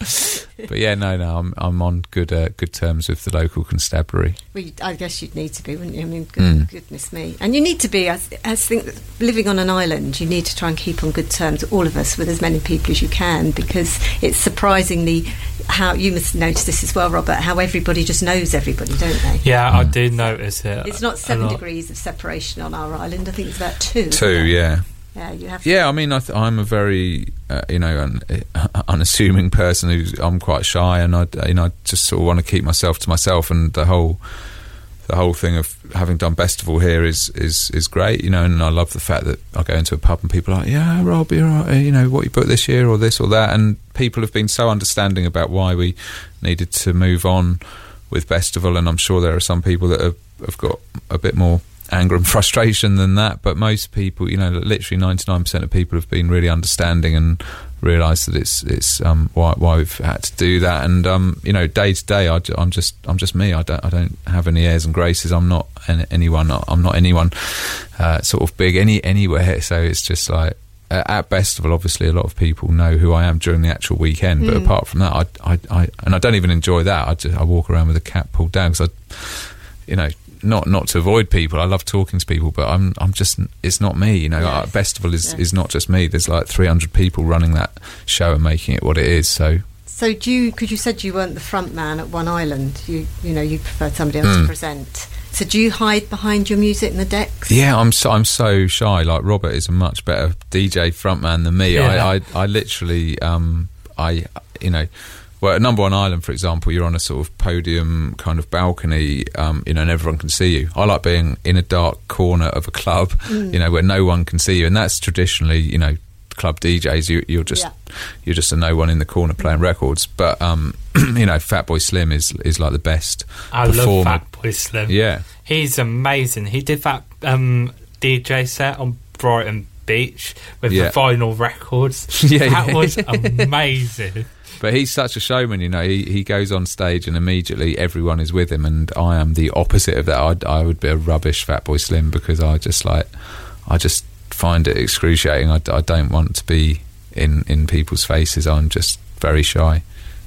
but yeah, no, no, I'm I'm on good uh, good terms with the local constabulary. Well, you, I guess you'd need to be, wouldn't you? I mean, good, Mm. goodness me. And you need to be, I, I think, that living on an island, you need to try and keep on good terms, all of us, with as many people as you can, because it's surprisingly how, you must notice this as well, Robert, how everybody just knows everybody, don't they? Yeah, I do notice it. It's not seven a lot. degrees of separation on our island. I think it's about two. Two, isn't it? yeah. Yeah, you have. Yeah, I mean, I th- I'm a very, uh, you know, un- unassuming person. Who's I'm quite shy, and I, you know, I just sort of want to keep myself to myself. And the whole, the whole thing of having done Bestival here is is is great, you know. And I love the fact that I go into a pub and people are like, "Yeah, Rob, you're right, you know, what you put this year or this or that," and people have been so understanding about why we needed to move on with Bestival. And I'm sure there are some people that have, have got a bit more anger and frustration than that, but most people, you know, literally ninety-nine percent of people have been really understanding and realised that it's it's um, why why we've had to do that. And um, you know, day to day, I, I'm just I'm just me. I don't I don't have any airs and graces. I'm not any, anyone. I'm not anyone uh, sort of big any anywhere. So it's just like uh, at Bestival, obviously, a lot of people know who I am during the actual weekend. Mm. But apart from that, I, I I and I don't even enjoy that. I just I walk around with a cap pulled down because I, you know. Not not to avoid people. I love talking to people, but I'm I'm just it's not me. You know, Yes. Bestival is Yes. is not just me. There's like three hundred people running that show and making it what it is. So So do you? Because you said you weren't the front man at One Island. You you know you preferred somebody else Mm. to present. So do you hide behind your music in the decks? yeah, I'm so I'm so shy. Like Robert is a much better D J frontman than me. Yeah. I, I I literally um I you know. Well, at Number One Island, for example, you're on a sort of podium kind of balcony, um, you know, and everyone can see you. I like being in a dark corner of a club, Mm. you know, where no one can see you, and that's traditionally, you know, club D Js. You, you're just Yeah. you're just a no one in the corner playing records. But um, you know, Fatboy Slim is is like the best I performer. love Fatboy Slim. Yeah, He's amazing. He did that um, D J set on Brighton Beach with Yeah. the vinyl records. Yeah, that yeah. was amazing. but he's such a showman. You know, he he goes on stage and immediately everyone is with him, and I am the opposite of that. I'd, I would be a rubbish Fatboy Slim because I just like I just find it excruciating. I, I don't want to be in in people's faces. I'm just very shy.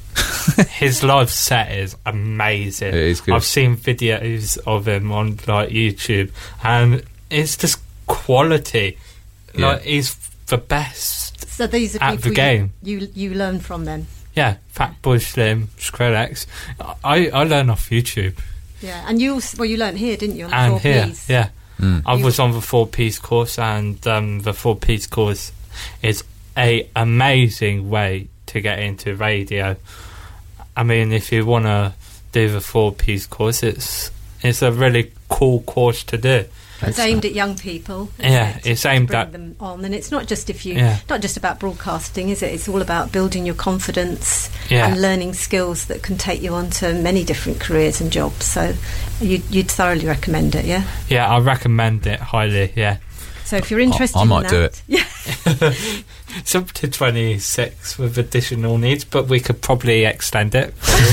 His live set is amazing. It is good. I've seen videos of him on like YouTube, and it's just quality. Yeah. Like he's the best. So these are At people the game. You, you you learn from then. Yeah, Fatboy Slim, Skrillex. I I learn off YouTube Yeah, and you also, well you learned here, didn't you? On the and four here. Ps? Yeah, Mm. I You- was on the four piece course, and um, the four piece course is a amazing way to get into radio. I mean, if you want to do the four piece course, it's it's a really cool course to do. It's aimed at young people. isn't Yeah, it, it's to aimed bring at- them on, and it's not just if you, Yeah. not just about broadcasting, is it? It's all about building your confidence Yeah. and learning skills that can take you on to many different careers and jobs. So you, you'd thoroughly recommend it, yeah. Yeah, I recommend it highly. Yeah, So if you're interested, I in might that, do it. Yeah, it's up to twenty-six with additional needs, but we could probably extend it.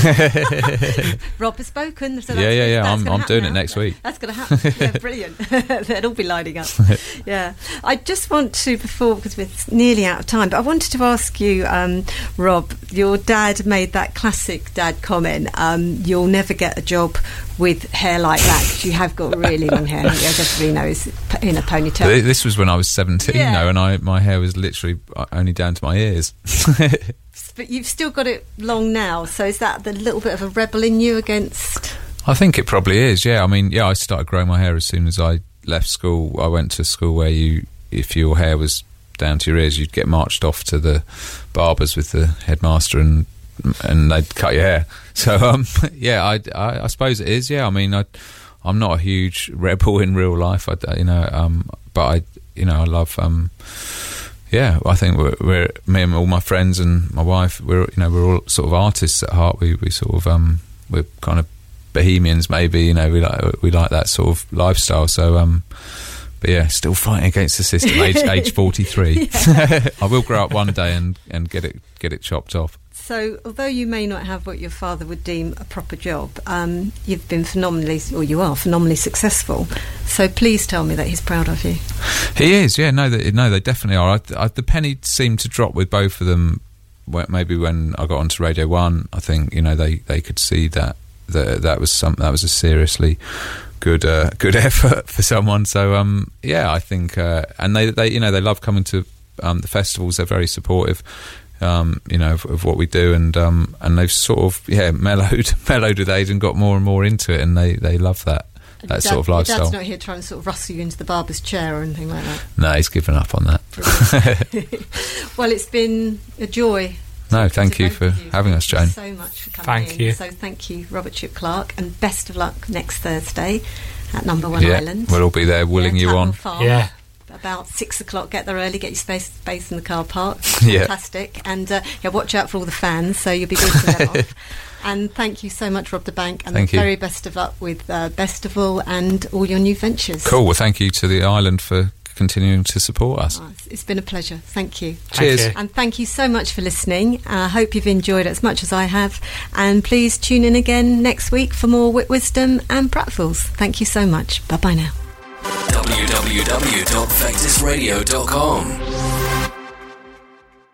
Rob has spoken. So Yeah, that's, yeah, yeah, that's I'm- gonna I'm happen doing it now. next week. That's going to happen. Yeah, brilliant. They'll all be lining up. Yeah, I just want to, before, because we're nearly out of time, but I wanted to ask you, um, Rob, your dad made that classic dad comment, um, you'll never get a job with hair like that, because you have got really long hair, as everybody knows, p- in a ponytail. Th- This was when I was seventeen, Yeah. though, and I my hair was literally only down to my ears. But you've still got it long now, so is that the little bit of a rebel in you against... I think it probably is, yeah. I mean, yeah, I started growing my hair as soon as I left school. I went to school where you, if your hair was down to your ears, you'd get marched off to the barbers with the headmaster, and and they'd cut your hair. So, um, yeah, I, I, I suppose it is, yeah. I mean, I, I'm not a huge rebel in real life, I, you know, um, but I, you know, I love... Um, Yeah, I think we're, we're me and all my friends and my wife. We're you know we're all sort of artists at heart. We we sort of um we're kind of bohemians, maybe. You know, we like we like that sort of lifestyle. So um, but yeah, still fighting against the system. Age age forty three. I will grow up one day and, and get it get it chopped off. So, although you may not have what your father would deem a proper job, um, you've been phenomenally, or you are phenomenally successful. So, please tell me that he's proud of you. He is, yeah. No, they, no, they definitely are. I, I, the penny seemed to drop with both of them maybe when I got onto Radio One, I think you know they, they could see that that that was some that was a seriously good uh, good effort for someone. So um, yeah, I think uh, and they, they you know they love coming to um, the festivals. They're very supportive. Um, you know of, of what we do, and um, and they've sort of yeah mellowed mellowed with age and got more and more into it, and they, they love that that Dad, sort of lifestyle. Your dad's not here trying to sort of rustle you into the barber's chair or anything like that. No, he's given up on that. Well, it's been a joy. No, thank you for you. having us, Jane. Thank you so much for coming Thank in. you. So thank you, Robert Chip Clark, and best of luck next Thursday at Number One yeah, Island. We'll all be there willing yeah, you Tatton on. Farm. Yeah. About six o'clock, get there early, get your space space in the car park. Yeah. Fantastic. And uh, yeah, watch out for all the fans, so you'll be beating them off. And thank you so much, Rob the Bank, and thank the you. very best of luck with uh, Bestival and all your new ventures. Cool. Well, thank you to the island for continuing to support us. Oh, it's- it's been a pleasure. Thank you. Cheers. Thank you. And thank you so much for listening. I uh, hope you've enjoyed it as much as I have. And please tune in again next week for more Wit Wisdom and Pratfalls. Thank you so much. Bye bye now. w w w dot vectis radio dot com